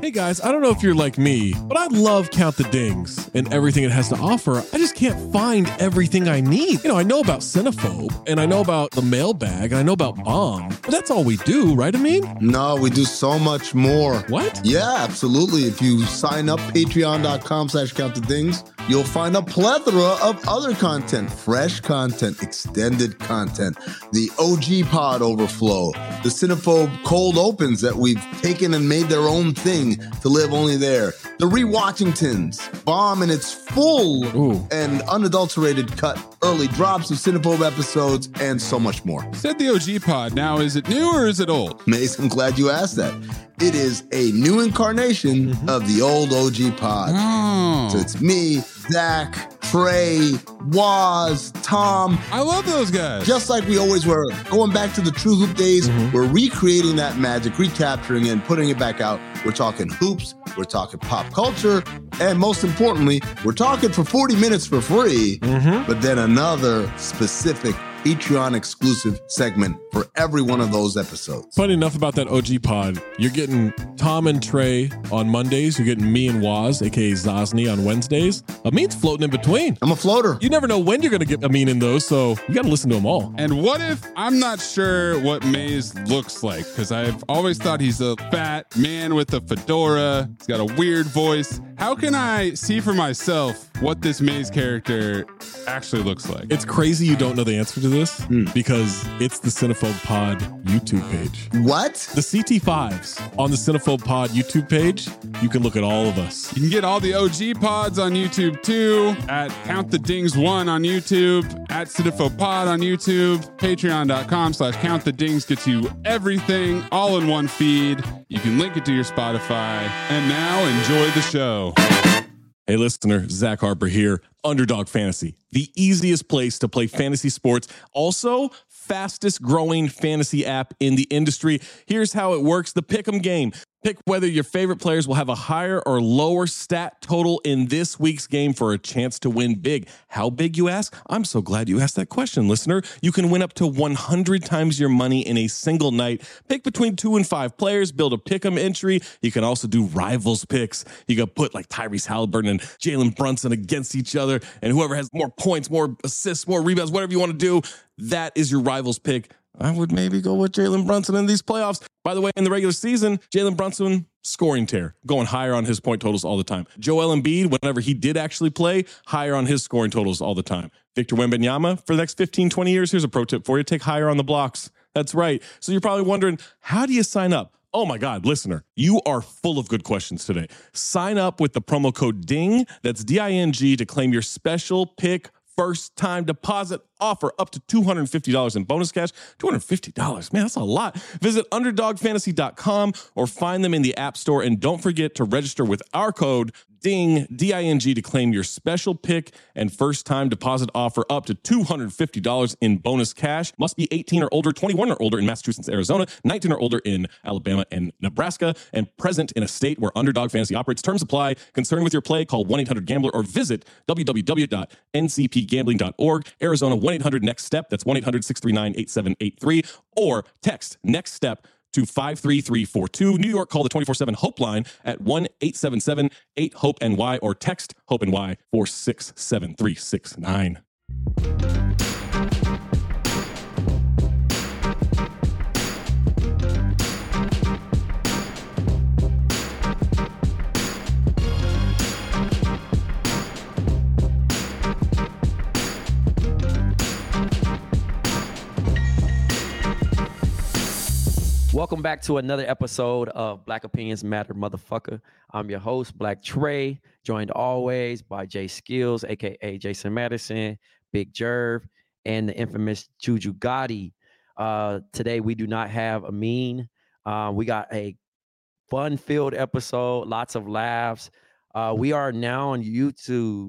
Hey guys, I don't know if you're like me, but I love Count the Dings and everything it has to offer. I just can't find everything I need. I know about Cinephobe, and I know about the mailbag, and I know about Bomb, but that's all we do, right, Amin? No, we do so much more. What? Yeah, absolutely. If you sign up patreon.com/countthedings, you'll find a plethora of other content, fresh content, extended content, the OG pod overflow, the Cinephobe cold opens that we've taken and made their own thing to live only there, the Rewatchingtons, Bomb in its full and unadulterated cut, early drops of Cinephobe episodes, and so much more. Said the OG pod. Now, is it new or is it old? Mace, I'm glad you asked that. It is a new incarnation of the old OG pod. Oh. So it's me, Zach, Trey, Waz, Tom. I love those guys. Just like we always were. Going back to the True Hoop days, we're recreating that magic, recapturing it, and putting it back out. We're talking hoops, we're talking pop culture, and most importantly, we're talking for 40 minutes for free, but then another specific Patreon exclusive segment for every one of those episodes. Funny enough about that OG pod, you're getting Tom and Trey on Mondays. You're getting me and Waz, aka Zosny, on Wednesdays. Amin's floating in between. I'm a floater. You never know when you're going to get Amin in those, so you got to listen to them all. And what if I'm not sure what Maze looks like? Because I've always thought he's a fat man with a fedora. He's got a weird voice. How can I see for myself what this Maze character actually looks like? It's crazy you don't know the answer to this because it's the Cinephobe Pod YouTube page. What? The CT5s on the Cinephobe Pod YouTube page, you can look at all of us. You can get all the OG pods on YouTube too, at Count the Dings 1 on YouTube, at Cinephobe Pod on YouTube, patreon.com/Count the Dings gets you everything all in one feed. You can link it to your Spotify. And now enjoy the show. Hey listener, Zach Harper here, Underdog Fantasy, the easiest place to play fantasy sports. Also, fastest growing fantasy app in the industry. Here's how it works. The Pick'em game. Pick whether your favorite players will have a higher or lower stat total in this week's game for a chance to win big. How big, you ask? I'm so glad you asked that question, listener. You can win up to 100 times your money in a single night. Pick between 2 and 5 players, build a pick'em entry. You can also do rivals picks. You can put like Tyrese Halliburton and Jalen Brunson against each other, and whoever has more points, more assists, more rebounds, whatever you want to do, that is your rivals pick. I would maybe go with Jalen Brunson in these playoffs. By the way, in the regular season, Jalen Brunson, scoring tear, going higher on his point totals all the time. Joel Embiid, whenever he did actually play, higher on his scoring totals all the time. Victor Wembanyama, for the next 15, 20 years, here's a pro tip for you. Take higher on the blocks. That's right. So you're probably wondering, how do you sign up? Oh my God, listener, you are full of good questions today. Sign up with the promo code DING, that's D-I-N-G, to claim your special pick first time deposit offer up to $250 in bonus cash. $250, man, that's a lot. Visit underdogfantasy.com or find them in the App Store. And don't forget to register with our code DING, D-I-N-G, to claim your special pick and first time deposit offer up to $250 in bonus cash. Must be 18 or older, 21 or older in Massachusetts, Arizona, 19 or older in Alabama and Nebraska, and present in a state where Underdog Fantasy operates. Terms apply. Concerned with your play, call 1-800-GAMBLER or visit www.ncpgambling.org. Arizona, 1-800-NEXT-STEP. That's 1-800-639-8783. Or text NEXT STEP to 53342. New York, call the 24/7 Hope line at 1-877-8-HOPE-NY or text HOPE-NY 467-369. Welcome back to another episode of Black Opinions Matter, motherfucker. I'm your host, Black Trey, joined always by Jay Skills, a.k.a. Jason Madison, Big Jerv, and the infamous Juju Gotti. Today, we do not have Amin. We got a fun-filled episode, lots of laughs. We are now on YouTube.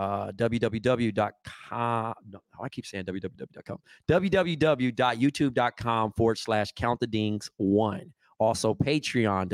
www.com. No, I keep saying www.com. www.youtube.com/countthedings1. Also Patreon,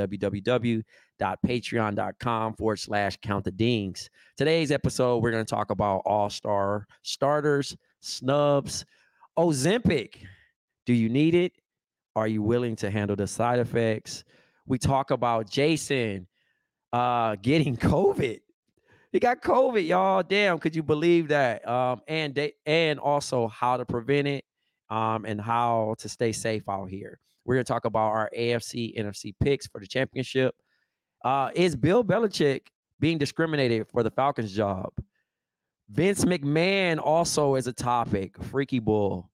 www.patreon.com/countthedings. Today's episode, we're going to talk about all-star starters, snubs, Ozempic. Do you need it? Are you willing to handle the side effects? We talk about Jason, getting COVID. He got COVID, y'all. Damn, could you believe that? And also how to prevent it, and how to stay safe out here. We're gonna talk about our AFC, NFC picks for the championship. Is Bill Belichick being discriminated for the Falcons job? Vince McMahon also is a topic. Freaky Bull.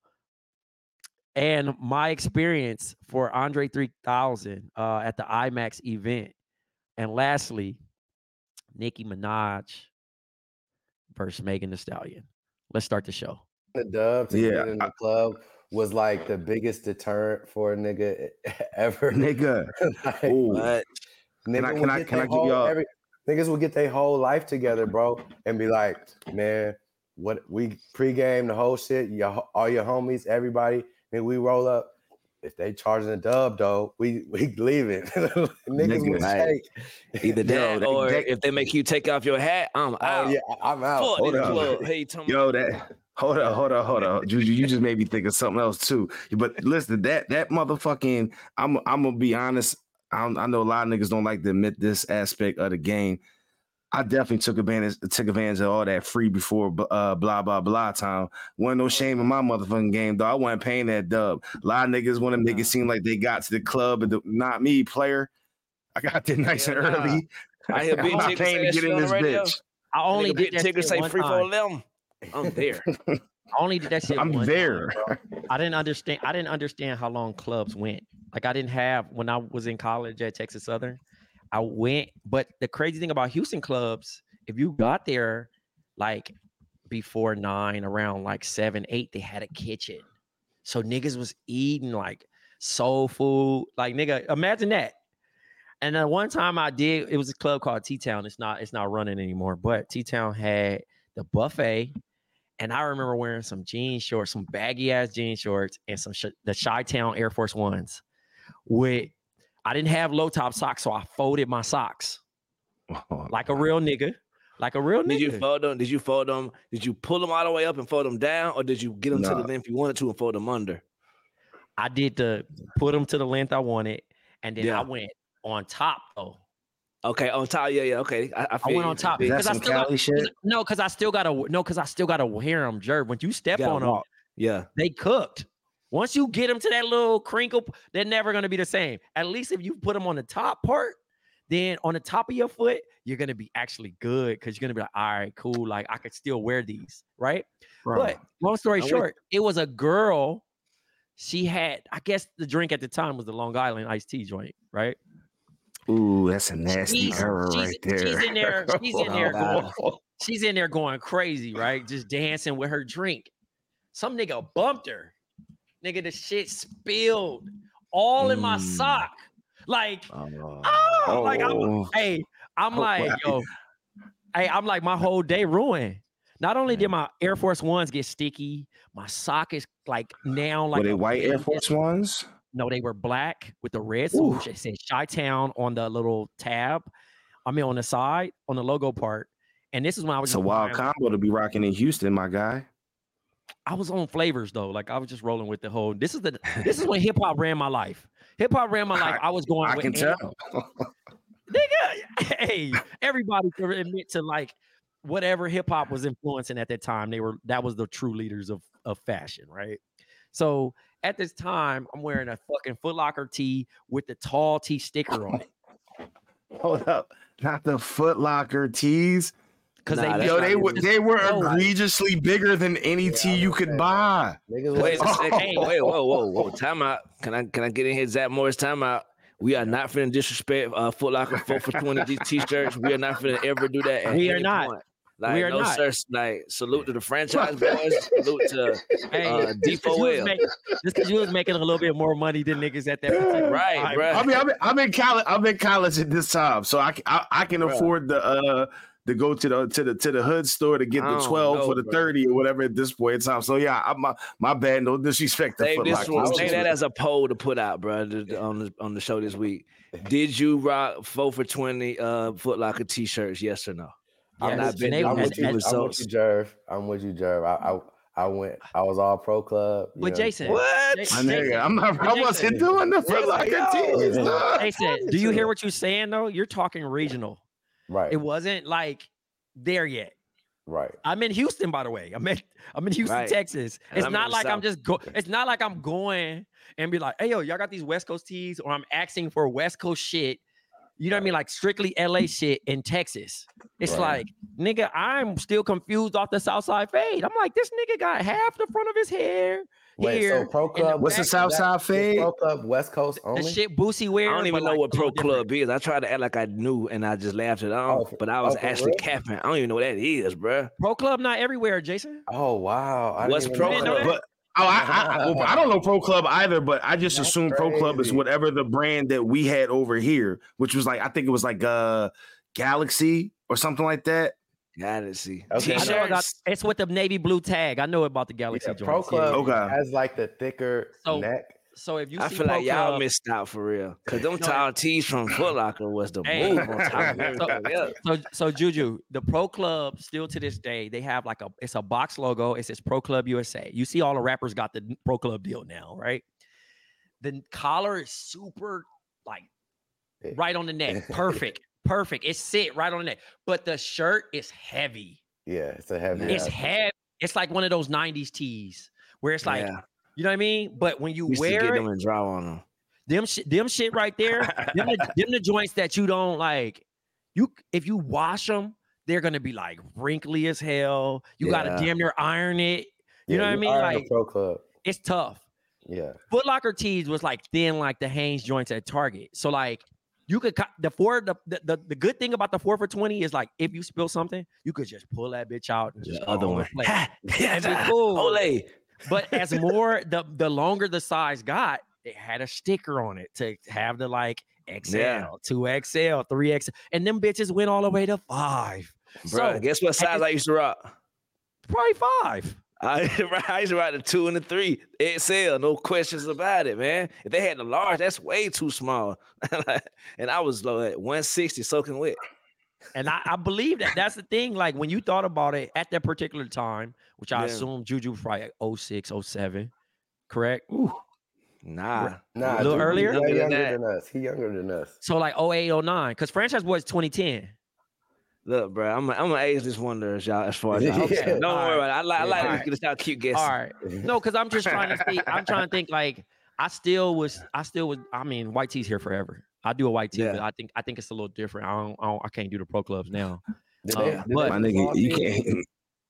And my experience for Andre 3000 at the IMAX event. And lastly, Nicki Minaj versus Megan Thee Stallion. Let's start the show. The dub to get in the club was like the biggest deterrent for a nigga ever. Nigga. Like, Ooh. Niggas can I give y'all niggas will get their whole life together, bro, and be like, man, what we pregame the whole shit, all your homies, everybody, and we roll up. If they charging a dub, though, we leaving. Niggas will shake. Either that or if they make you take off your hat, I'm out. Yeah, I'm out. Hold up. Hey, hold on. Juju, you just made me think of something else too. But listen, that motherfucking, I'm gonna be honest. I know a lot of niggas don't like to admit this aspect of the game. I definitely took advantage of all that free before blah blah blah time. Wasn't no shame in my motherfucking game, though. I wasn't paying that dub. A lot of niggas want to make it seem like they got to the club, and not me, player. I got there nice and early. I hear big I'm paying to get in this bitch. I only did that shit say free for time. them. I'm there. I only did that shit. I'm there. Time, I didn't understand how long clubs went. Like I didn't have when I was in college at Texas Southern. I went, but the crazy thing about Houston clubs, if you got there like before 9, around like 7, 8, they had a kitchen. So niggas was eating like soul food. Like nigga, imagine that. And then one time I did, it was a club called T-Town. It's not running anymore, but T-Town had the buffet. And I remember wearing some jean shorts, some baggy ass jean shorts, and some the Chi-Town Air Force Ones. I didn't have low top socks, so I folded my socks like a real nigga. Like a real nigga. Did you fold them? Did you fold them? Did you pull them all the way up and fold them down, or did you get them to the length you wanted to and fold them under? I did put them to the length I wanted, and then I went on top though. Okay, on top, yeah, okay. I went on top because I still gotta wear them, Jerv. When you step on them, they cooked. Once you get them to that little crinkle, they're never gonna be the same. At least if you put them on the top part, then on the top of your foot, you're gonna be actually good because you're gonna be like, all right, cool. Like I could still wear these, right? But long story short, it was a girl. She had, I guess, the drink at the time was the Long Island iced tea joint, right? Ooh, that's a nasty error right there. She's in there going crazy, right? Just dancing with her drink. Some nigga bumped her. Nigga, the shit spilled all in my sock. Like, I'm like, my whole day ruined. Not only did my Air Force Ones get sticky, my sock is like now like. Were they white Air Force Ones? No, they were black with the red swoosh. It said Chi-Town on the little tab. I mean, on the side, on the logo part. And this is when I was. It's a wild combo to be rocking in Houston, my guy. I was on flavors though. Like I was just rolling with the whole. This is when hip hop ran my life. Hip hop ran my life. I was going. I can tell. Nigga, hey, everybody could admit to like whatever hip hop was influencing at that time. That was the true leaders of fashion, right? So at this time, I'm wearing a fucking Foot Locker tee with the tall T sticker on it. Hold up, not the Foot Locker tees. Because they were egregiously bigger than any tee you could buy. Wait a second. Wait, whoa. Time out. Can I get in here, Zach Morris? Time out. We are not finna disrespect Foot Locker 4 for 20 t-shirts. We are not finna ever do that. We are not. Like, we are not. Sir, like, salute to the franchise boys. Salute to D4L. Just because you was making a little bit more money than niggas at that particular right, bro. I mean, I'm in college at this time, so I can afford to go to the hood store to get the 12 for the 30 or whatever at this point in time. So yeah, my bad. No disrespect to Foot Locker. Say that as a poll to put out, bro, on the show this week. Did you rock 4 for 20 Foot Locker t-shirts? Yes or no? I'm with you, Jerv. I was all pro club. But Jason, what? I wasn't doing the Foot Locker tees. Jason, do you hear what you're saying though? You're talking regional. Right. It wasn't like there yet. Right. I'm in Houston, by the way. I'm in Houston, Right. Texas. And It's I'm in not the like I'm South. just it's not like I'm going and be like, hey yo, y'all got these West Coast tees, or I'm asking for West Coast shit. You know what I mean? Like strictly LA shit in Texas. It's Right. like, nigga, I'm still confused off the Southside fade. I'm like, this nigga got half the front of his hair. Wait, here, so Pro and Club, What's the back- Southside is fade? Pro Club West Coast the only? shit Boosie wear. I don't even but, know like, what a little Pro Club is. I tried to act like I knew, and I just laughed it off. Oh, But I was for actually real? capping. I don't even know what that is, bro. Pro Club not everywhere, Jason. Oh wow! I What's didn't Pro even know Club? that? But I don't know Pro Club either, but I just That's assumed Pro Club is crazy. whatever the brand that we had over here, which was like I think it was like Galaxy or something like that. Gotta see. Okay. I know I got, T-shirts. it's with the navy blue tag. I know about the Galaxy Yeah, joints. Pro Club Okay. has like the thicker So- neck. So if you I see feel Pro like y'all Club, missed out for real. Cause them No, tall tees from Foot Locker was the Hey. move on top of everything else. so Juju, the Pro Club still to this day, they have like it's a box logo. It says Pro Club USA. You see all the rappers got the Pro Club deal now, right? The collar is super like right on the neck. Perfect. Perfect. It's sit right on the neck. But the shirt is heavy. Yeah, it's a heavy. It's ass. heavy. It's like one of those 90s tees where it's like, Yeah. you know what I mean? But when you We used to wear get it, them and draw on them. them shit right there, them the joints that you don't like. If you wash them, they're gonna be like wrinkly as hell. You gotta Yeah. damn near iron it. You Yeah, know what I mean? are in a Like Pro Club. it's tough. Yeah. Foot Locker tees was like thin, like the Hanes joints at Target. So like you could the good thing about the 4 for $20 is like if you spill something, you could just pull that bitch out and just The other throw it one. away. Ha! That'd be cool. Ole. But as more the longer the size got, it had a sticker on it to have the like XL, Yeah. 2XL, 3XL, and them bitches went all the way to 5. Bro, guess what size I used to rock? Probably 5. I used to rock the 2 and the 3 XL, no questions about it, man. If they had the large, that's way too small. And I was low at 160 soaking wet. And I believe that that's the thing. Like when you thought about it at that particular time, which I Yeah. assume Juju was probably like 06, 07, correct? Nah. Nah, A little dude, earlier? He Younger than younger that. than us. He younger than us. So like 08, 09, because Franchise Boys 2010. Look, bro, I'm an ageless wonder as y'all as far as y'all Yeah. concerned. Don't All worry right. about it. I like All right. to get cute guesses. All right. No, because I'm just trying to see. I'm trying to think like I still was. I mean, white tee's here forever. I do a white tee, Yeah. but I think it's a little different. I can't do the pro clubs now. Did Oh, they but- do My the nigga, tall you tees? can't.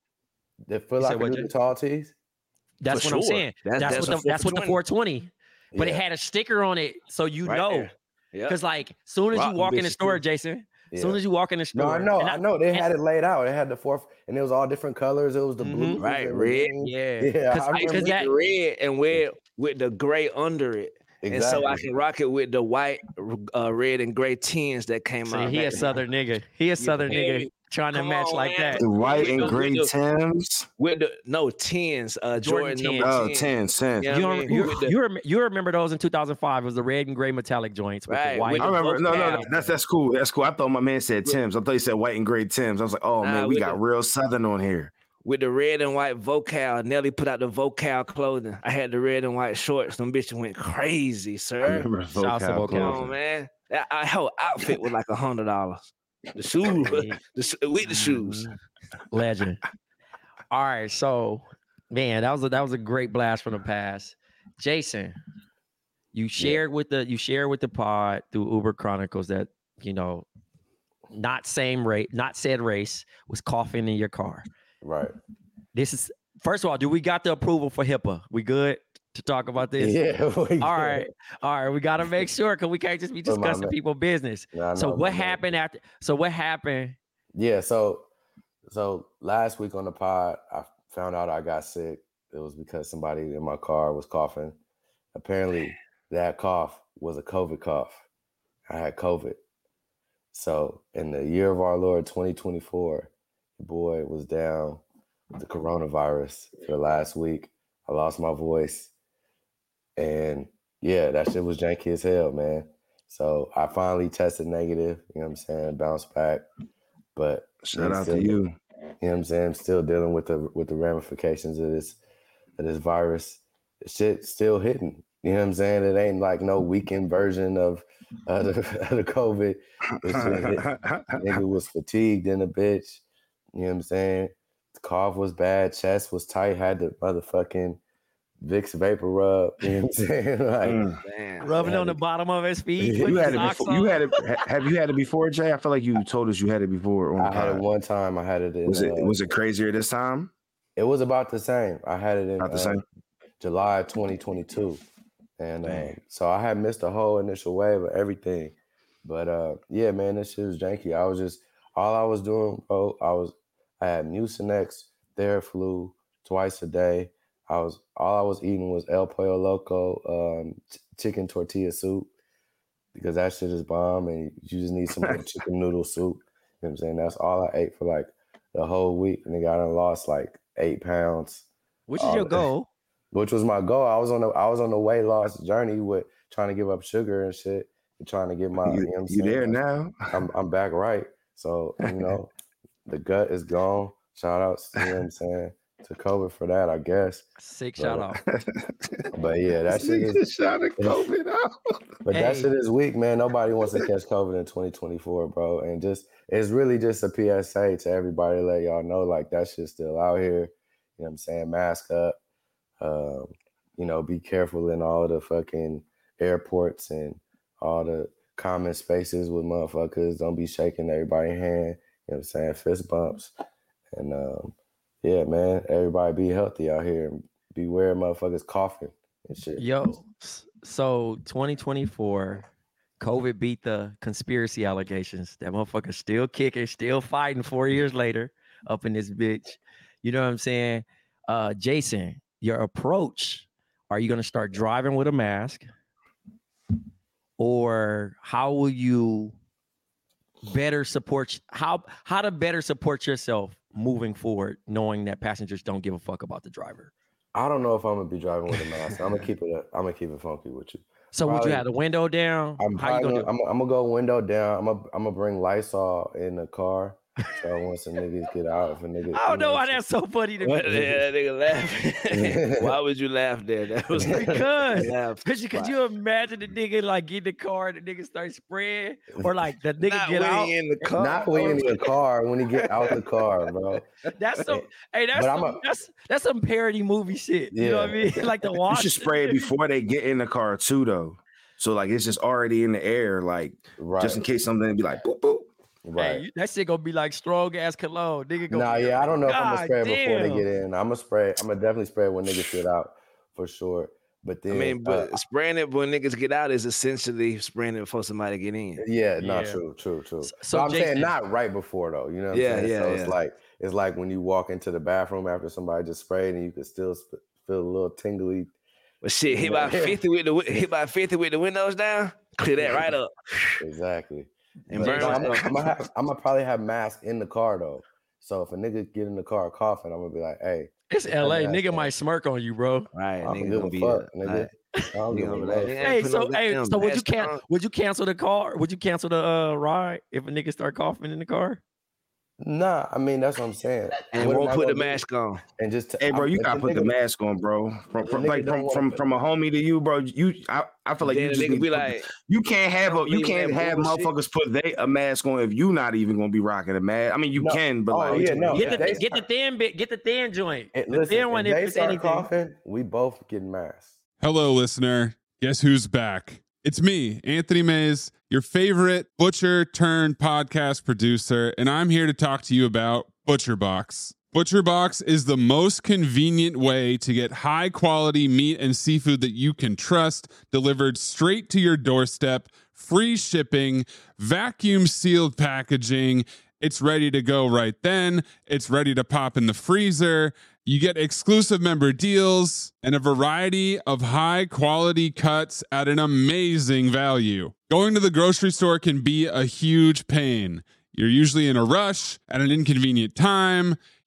Did Foot You said Locker what, do the Jay? tall tees? That's For what I'm sure. saying. That's a That's what the 420. But it Yeah. had a sticker on it, so you Right know. there. Yep. Because like, soon as Rock you them walk in the bitches store, too. Jason. Yeah. Soon as you walk in the store, No, I and know. They had it laid out. It had the fourth, and it was all different colors. It was the Mhm. blue, Right, red. Yeah, Yeah, because I I used to remember. get that the red and wear it with the gray under it. And so I Exactly. can rock it with the white, red, and gray tins that came see, out. he back a then. southern nigga. He a southern feel nigga me? trying to Come match on, like man. that. The white With and the- gray with the- Tims. With the tins, Jordan number 10. Oh, 10 cents. Yeah, You, I don't- mean, you, with the- you remember those in 2005? It was the red and gray metallic joints with Right, the white. with I the remember. No, vocab. that's cool. That's cool. I thought my man said Tims. I thought he said white and gray Tims. I was like, oh Nah, man, we with got the- real Southern on here. with the red and white vocal. Nelly put out the vocal clothing. I had the red and white shorts. Them bitches went crazy, I sir. remember Shouts to vocal Vocal. Come on, clothing. man. That whole outfit was like $100. The shoes, with the shoes. Legend. All right, so man, that was a great blast from the past. Jason, you shared with the pod through Uber Chronicles that not said race was coughing in your car. Right. This is first of all, do we got the approval for HIPAA? We good to talk about this? Yeah. All right. We got to make sure because we can't just be Put my discussing man- people's business. Nah, I So know, what my man. happened after? So what happened? Yeah, so last week on the pod, I found out I got sick. It was because somebody in my car was coughing. Apparently, that cough was a COVID cough. I had COVID. So in the year of our Lord 2024, the boy was down with the coronavirus for the last week. I lost my voice. And yeah, that shit was janky as hell, man. So I finally tested negative, you know what I'm saying, bounced back. But Shout out still- to you. You know what I'm saying? I'm still dealing with the ramifications of this virus. The shit still hitting. You know what I'm saying? It ain't like no weekend version of the COVID. Nigga was fatigued in a bitch. You know what I'm saying? The cough was bad, chest was tight, had the motherfucking Vicks vapor rub. You know what I'm saying? Like, Damn. Rubbing on the bottom of his feet. You had it before. You had it. Have you had it before, Jay? I feel like you told us you had it before. I had it one time. I had it in. Was it crazier this time? It was about the same. I had it in About the same? July 2022. And so I had missed the whole initial wave of everything. But yeah, man, this shit was janky. All I was doing, bro, I had Mucinex, Theraflu twice a day. All I was eating was El Pollo Loco, chicken tortilla soup, because that shit is bomb and you just need some more chicken noodle soup. You know what I'm saying? That's all I ate for like the whole week. And I done lost like 8 pounds. Which is your goal? Which was my goal. I was on the weight loss journey with trying to give up sugar and shit and trying to get my. You know what I'm saying? You there now? I'm back right. So the gut is gone. Shout outs, you know what I'm saying, to COVID for that, I guess. Sick shout out. But yeah, that shit is shout out COVID out. But that shit is weak, man. Nobody wants to catch COVID in 2024, bro. And it's really just a PSA to everybody to let y'all know, like, that shit's still out here. You know what I'm saying? Mask up. Be careful in all the fucking airports and all the common spaces with motherfuckers. Don't be shaking everybody's hand. You know what I'm saying? Fist bumps. And yeah, man, everybody be healthy out here and beware of motherfuckers coughing and shit. Yo, so 2024, COVID beat the conspiracy allegations. That motherfucker still kicking, still fighting 4 years later up in this bitch. You know what I'm saying? Jason, your approach, are you going to start driving with a mask? Or how will you better support, how to better support yourself moving forward, knowing that passengers don't give a fuck about the driver? I don't know if I'm gonna be driving with a mask. I'm gonna keep it funky with you. So would you have the window down? I'm gonna go window down. I'm gonna bring Lysol in the car. So once the niggas get out, if a nigga, I don't know why that's so funny to me. Yeah, nigga laughing. Why would you laugh there? That was because could you imagine the nigga like get in the car and the nigga start spraying, or like the nigga get out in the car, not when in the car, when he get out the car, bro. That's some that's some parody movie shit. You know what I mean? Like the wash. You should spray it before they get in the car too, though. So like it's just already in the air, like just in case something be like boop boop. Right, hey, that shit gonna be like strong ass cologne, nigga. I don't know if I'm gonna spray it before they get in. I'm gonna definitely spray it when niggas get out for sure. But then, spraying it when niggas get out is essentially spraying it before somebody get in. Yeah, true. So I'm saying not right before though. You know what I'm saying? So it's like when you walk into the bathroom after somebody just sprayed and you can still feel a little tingly. But shit, hit by 50 with the windows down, clear that right up. Exactly. And I'm gonna probably have masks in the car though. So if a nigga get in the car coughing, I'm gonna be like, "Hey, it's LA. Nigga might smirk on you, bro." Right? I don't give a fuck, nigga. I don't give a fuck. Hey, so would you cancel the car? Would you cancel the ride if a nigga start coughing in the car? Nah, I mean that's what I'm saying. And won't put the mask on. And just hey, bro, you gotta put the mask on, bro. From a homie to you, bro. I feel like you just be like, you can't have motherfuckers put a mask on if you not even gonna be rocking a mask. I mean, you can, but get the thin bit, get the thin joint. The thin one, if they start coughing, we both get masks. Hello, listener. Guess who's back? It's me, Anthony Mays, your favorite butcher turned podcast producer, and I'm here to talk to you about ButcherBox. ButcherBox is the most convenient way to get high quality meat and seafood that you can trust, delivered straight to your doorstep, free shipping, vacuum sealed packaging. It's ready to go right then. It's ready to pop in the freezer. You get exclusive member deals and a variety of high quality cuts at an amazing value. Going to the grocery store can be a huge pain. You're usually in a rush at an inconvenient time.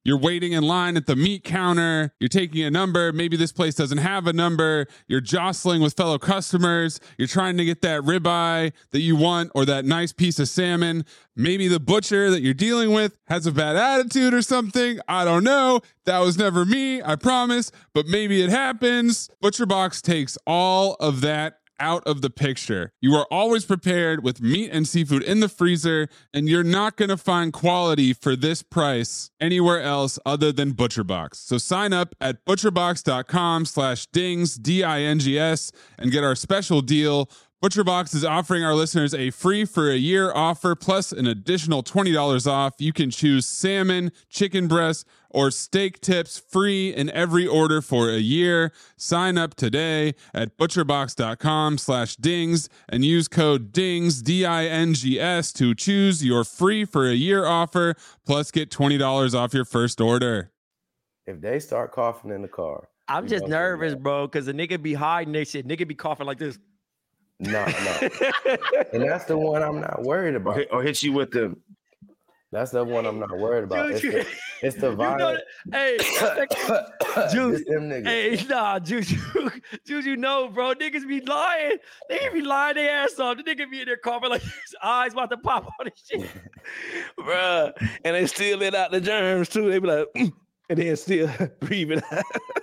You're waiting in line at the meat counter. You're taking a number. Maybe this place doesn't have a number. You're jostling with fellow customers. You're trying to get that ribeye that you want or that nice piece of salmon. Maybe the butcher that you're dealing with has a bad attitude or something. I don't know. That was never me, I promise, but maybe it happens. ButcherBox takes all of that out of the picture. You are always prepared with meat and seafood in the freezer, and you're not going to find quality for this price anywhere else other than ButcherBox. So sign up at butcherbox.com/dings, D-I-N-G-S, and get our special deal. ButcherBox is offering our listeners a free for a year offer plus an additional $20 off. You can choose salmon, chicken breast, or steak tips free in every order for a year. Sign up today at butcherbox.com/dings and use code DINGS, D-I-N-G-S, to choose your free for a year offer plus get $20 off your first order. If they start coughing in the car, I'm just nervous, bro, because the nigga be hiding their shit. Nigga be coughing like this. No. And that's the one I'm not worried about. Or hit you with the. That's the one I'm not worried about. Juju, it's the violent. Hey, Juju, them niggas. hey, nah, Juju, no, bro. Niggas be lying. Niggas be lying their ass off. The nigga be in there coughing like his eyes about to pop on his shit. Bruh. And they still let out the germs too. They be like, and then still breathing out.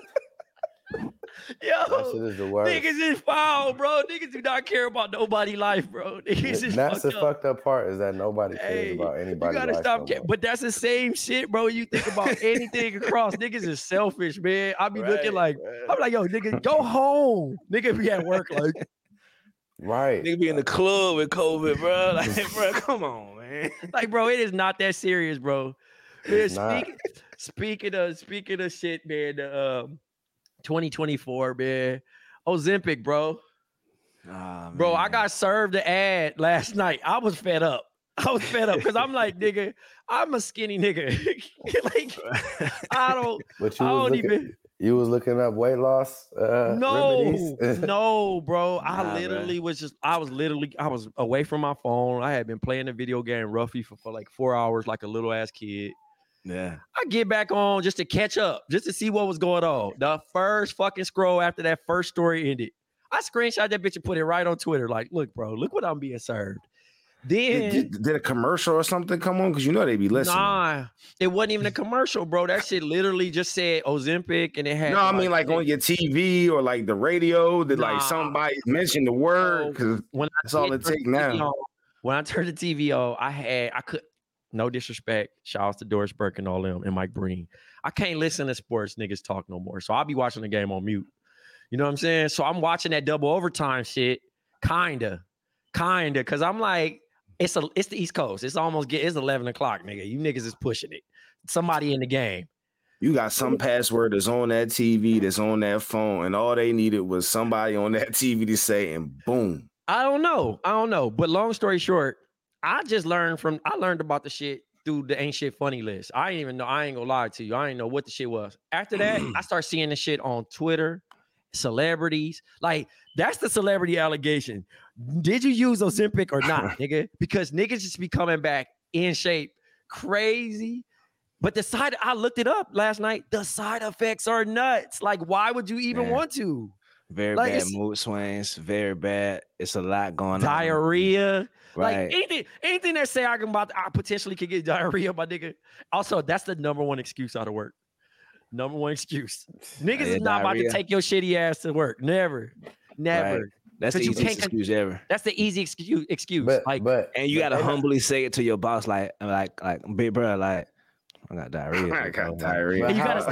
That Yo, shit is the worst. niggas is foul, bro. Niggas do not care about nobody's life, bro. Niggas is That's the fucked up. fucked up part is that nobody cares about anybody's You gotta life. stop caring. But that's the same shit, bro. You think about anything across. Niggas is selfish, man. I be looking like, I'm like, yo, nigga, go home. Nigga be at work like, Right. Nigga be in the club with COVID, bro. Like, bro, come on, man. like, bro, it is not that serious, bro. Man, It's not. speaking of shit, man. 2024, man. Ozempic, bro. Bro, I got served the ad last night. I was fed up. Because I'm like, nigga, I'm a skinny nigga. Like, But you was looking up weight loss remedies? No, bro. Nah, I was away from my phone. I had been playing the video game Ruffy for like 4 hours like a little ass kid. Yeah. I get back on just to catch up, just to see what was going on. The first fucking scroll after that first story ended, I screenshot that bitch and put it right on Twitter. Like, look, bro, look what I'm being served. Then Did a commercial or something come on? Because you know they be listening. nah, it wasn't even a commercial, bro. That shit literally just said Ozempic, and it had. No, I mean like on your TV or like the radio. Did like somebody mention the word? Because that's all it takes now. When I turned the TV on, I could. No disrespect. Shout out to Doris Burke and all them and Mike Breen. I can't listen to sports niggas talk no more. So I'll be watching the game on mute. You know what I'm saying? So I'm watching that double overtime shit. Kinda. Cause I'm like, it's the East Coast. It's 11 o'clock, nigga. You niggas is pushing it. Somebody in the game. You got some password that's on that TV, that's on that phone, and all they needed was somebody on that TV to say, and boom. I don't know. But long story short, I learned about the shit through the Ain't Shit Funny list. I ain't gonna lie to you. I ain't know what the shit was. After that, I start seeing the shit on Twitter, celebrities. Like, that's the celebrity allegation. Did you use Ozempic or not, nigga? Because niggas just be coming back in shape crazy. But I looked it up last night. The side effects are nuts. Like, why would you even want to? Very Like, bad mood swings. Very bad. It's a lot going on. Diarrhea. Right. Like anything that say I potentially could get diarrhea, my nigga. Also, that's the number one excuse out of work. Number one excuse. Niggas is not about to take your shitty ass to work. Never. Right. That's the easiest excuse ever. That's the easy excuse. And you gotta humbly say it to your boss, like big bro, like I got diarrhea. I got diarrhea. And you gotta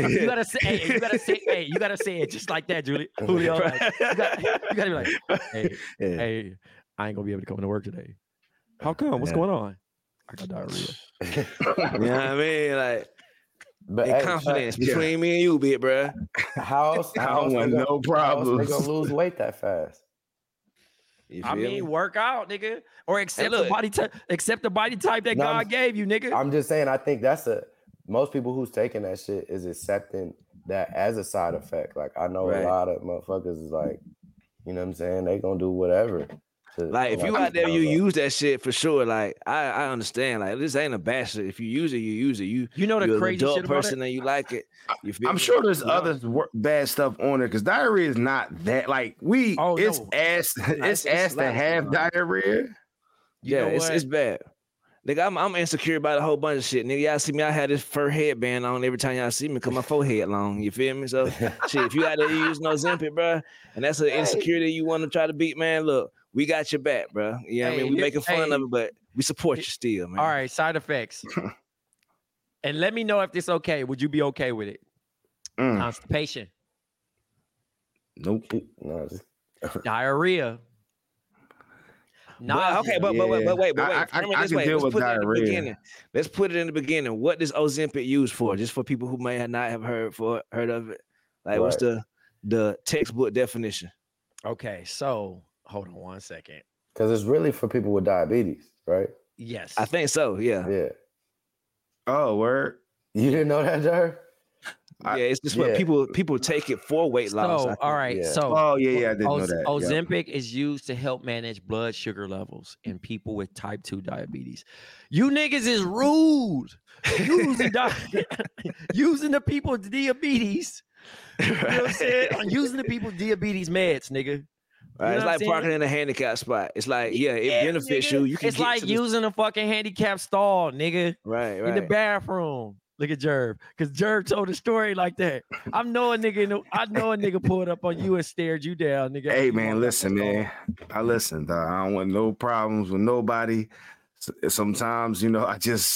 say it just like that, Julio. Like, you gotta be like, hey, I ain't gonna be able to come to work today. How come? What's going on? I got diarrhea. You know what I mean? Like, But confidence between me and you, big bro. How else? I don't want no problems. They gonna lose weight that fast? I mean, work out, nigga, or accept the body type that God gave you, nigga. I'm just saying. I think most people who's taking that shit is accepting that as a side effect. Like, I know a lot of motherfuckers is like, you know what I'm saying? They gonna do whatever. Like if you out there, you use that shit for sure. Like I understand. Like this ain't a bad shit. If you use it, you use it. You know the you're crazy an adult shit about person and you like it. You feel I'm me? sure there's other bad stuff on there because diarrhea is not that like we. Oh, it's no. ass. It's It's ass to like- have diarrhea. Yeah, know it's what? bad. Nigga, I'm insecure about a whole bunch of shit. Nigga, y'all see me, I had this fur headband on every time y'all see me because my forehead long. You feel me? So, shit, if you out there using Ozempic, bro, and that's an insecurity you want to try to beat, man, look, we got your back, bro. You know what I mean? We making fun of it, but we support you still, man. All right, side effects. And let me know if this okay. Would you be okay with it? Constipation, Nope. No, just, diarrhea. But, okay, but wait. I Frame it can this way. deal Let's with put it in the diarrhea. beginning. Let's put it in the beginning. What does Ozempic used for? Just for people who may not have heard of it. Like, what's the textbook definition? Okay, so hold on one second. because it's really for people with diabetes, right? Yes. I think so. Yeah. Yeah. Oh, word. You didn't know that, Jar? Yeah, it's just what people take it for weight loss. So, all right. Yeah. So, Oh, yeah, I didn't know that. Yeah. Ozempic is used to help manage blood sugar levels in people with type 2 diabetes. You niggas is rude. Using the people's diabetes. You know what I'm saying? Using the people's diabetes meds, nigga. Right, You it's know like what I'm parking in a handicap spot. It's like, it benefits nigga. you. You can It's get like to the- using a fucking handicap stall, nigga. right. In the bathroom. Look at Jerv. Because Jerv told a story like that. I know a nigga pulled up on you and stared you down, nigga. Hey You man, walked listen, out the man. I listen, dog. I don't want no problems with nobody. Sometimes, I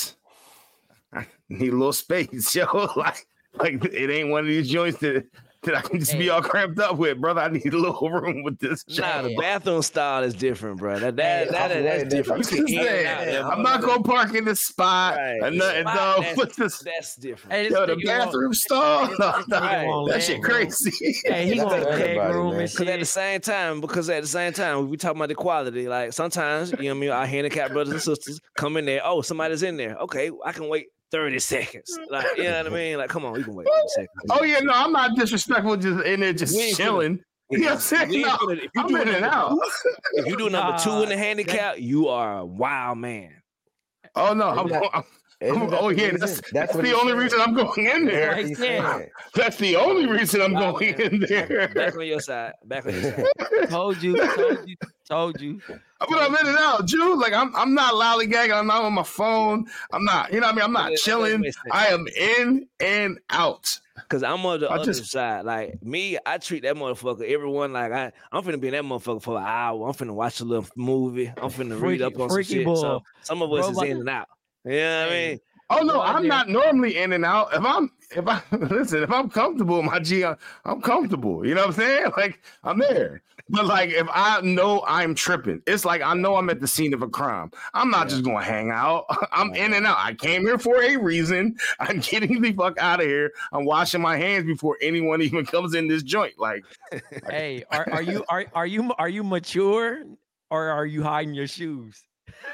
need a little space, yo. Like it ain't one of these joints that I can just be all cramped up with, brother. I need a little room with this. Nah, the bathroom style is different, bro. That's way different. You can in and out there, I'm not gonna park in the spot Right. and nothing, dog. That's different. Hey, this Yo, the nigga want- bathroom stall. this nigga Right. want That land shit room. crazy. Hey, he That's want a keg everybody, room man. and Because at the shit. same time, we talking about equality. Like sometimes, you know what I mean, our handicapped brothers and sisters come in there. Oh, somebody's in there. Okay, I can wait 30 seconds. Like, you know what I mean? Like, come on, we can wait 30 seconds. Oh yeah, no, I'm not disrespectful. Just in there, just We ain't chilling. You know what I'm saying? We ain't No, finna- if you I'm do in and out. If you do number 2 in the Nah, handicap, you are a wild man. Oh no, Isn't that oh the yeah, reason? that's That's what the he's only saying. reason I'm going in That's there. what Right he's there. saying. That's the only reason I'm Wow, going man. in there. Back on your side. Back on your side. Told you. But I'm in and out, Jude. Like I'm not lollygagging. I'm not on my phone. I'm not. You know what I mean? I'm not That chilling. makes sense. I am in and out. Cause I'm on the I other just- side. Like me, I treat that motherfucker, everyone like I'm finna be in that motherfucker for an hour. I'm finna watch a little movie. I'm finna read up on some Freaky shit. boy. So some of us Bro, is like- in and out. You know what I mean? Oh no, Go out I'm there. not normally in and out. If I'm comfortable with my G, I'm comfortable. You know what I'm saying? Like I'm there. But like if I know I'm tripping, it's like I know I'm at the scene of a crime. I'm not just gonna hang out. I'm in and out. I came here for a reason. I'm getting the fuck out of here. I'm washing my hands before anyone even comes in this joint. Like Hey, are you mature or are you hiding your shoes?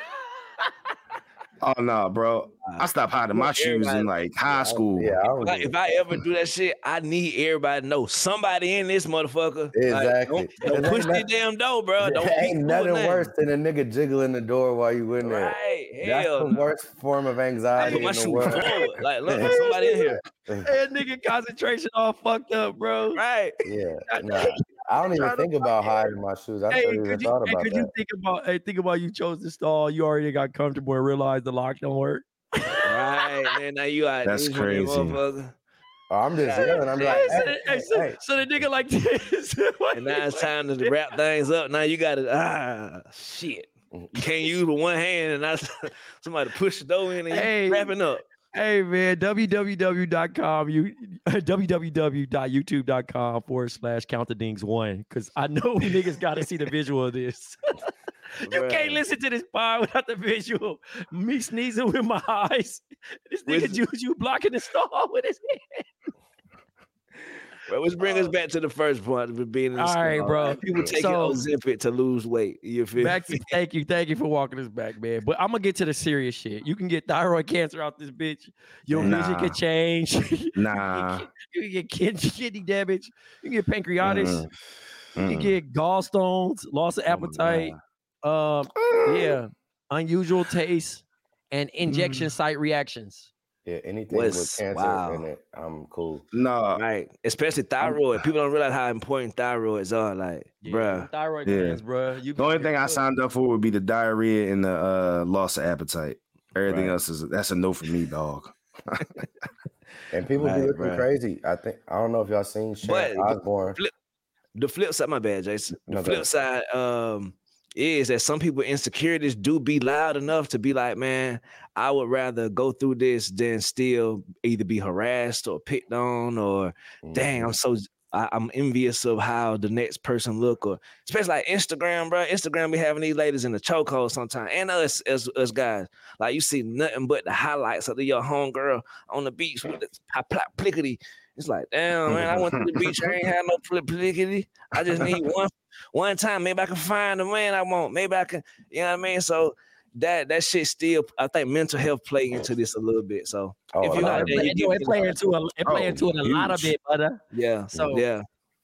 oh no, bro. I stopped hiding my shoes in like high school. Yeah, I don't Like give if I ever do that shit, I need everybody to know somebody in this motherfucker. Exactly. Like, don't push the damn door, bro. Don't There keep ain't doing nothing that. worse than a nigga jiggling the door while you in there. Right? That's Hell the no. worst form of I anxiety put my in the shoe world. forward. Like, look, there's somebody in here. That nigga concentration all fucked up, bro. Right? Yeah, nah. I don't even think about hiding my shoes. I Hey, never even could you, thought hey, about could that. you think about you chose the stall, you already got comfortable and realized the lock don't work? Right, man. Now you out That's there, you crazy. motherfucker. I'm just yelling. I'm like, hey, So the nigga like this. And now it's time to wrap things up. Now you gotta shit. You can't use with one hand and not somebody push the door in and Hey. you wrapping up. Hey man, www.com, www.youtube.com/countthedings1. Because I know niggas gotta see the visual of this. You can't listen to this pod without the visual. Me sneezing with my eyes. This nigga With- Juju blocking the stall with his hand. Well, let's bring us back to the first point of being in the All right, store. bro. People taking So- Ozempic to lose weight. You feel Back me? to thank you for walking us back, man. But I'm gonna get to the serious shit. You can get thyroid cancer out this bitch. Your vision Nah. can change. Nah. You can get kidney damage. You can get pancreatitis. Mm. You can get gallstones, loss of appetite. Yeah, unusual taste and injection site reactions. Yeah, anything with cancer in it, I'm cool. No, Right, especially thyroid. People don't realize how important thyroids are. Like, bruh. Thyroid glands, bruh. The only thing I signed up for would be the diarrhea and the loss of appetite. Everything else that's a no for me, dog. And people be looking crazy. I don't know if y'all seen Sharon Osbourne. The flip side, my bad, Jason. The flip side is that some people insecurities do be loud enough to be like, man, I would rather go through this than still either be harassed or picked on or dang, I'm envious of how the next person look, or especially like Instagram, bro. Instagram be having these ladies in the chokehold sometimes, and us as guys. Like you see nothing but the highlights of your homegirl on the beach with the plickety. It's like, damn, man, I went to the beach. I ain't had no plickety. I just need one time. Maybe I can find the man I want. Maybe I can, you know what I mean? So that shit still, I think mental health play into this a little bit. So if you out there, it play into it a lot of it, brother. Yeah. So yeah.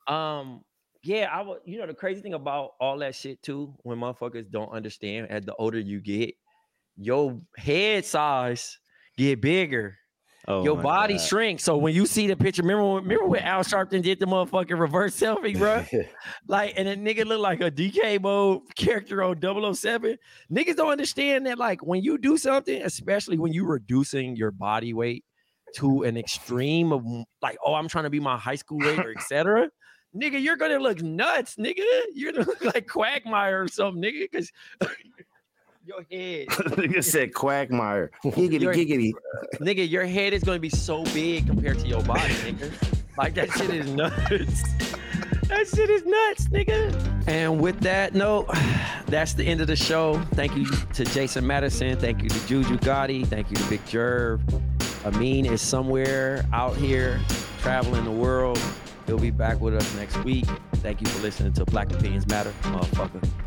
I would. You know the crazy thing about all that shit too, when motherfuckers don't understand, as the older you get, your head size get bigger. Your body shrinks. So when you see the picture, remember when Al Sharpton did the motherfucking reverse selfie, bro? Like, and a nigga look like a DK mode character on 007. Niggas don't understand that, like, when you do something, especially when you're reducing your body weight to an extreme of like, oh, I'm trying to be my high school weight or etc. Nigga, you're gonna look nuts, nigga. You're gonna look like Quagmire or something, nigga, because your head. Nigga said Quagmire. Giggity. Nigga, your head is going to be so big compared to your body, nigga. Like, that shit is nuts. That shit is nuts, nigga. And with that note, that's the end of the show. Thank you to Jason Madison. Thank you to Juju Gotti. Thank you to Big Jerv. Amin is somewhere out here traveling the world. He'll be back with us next week. Thank you for listening to Black Opinions Matter, motherfucker.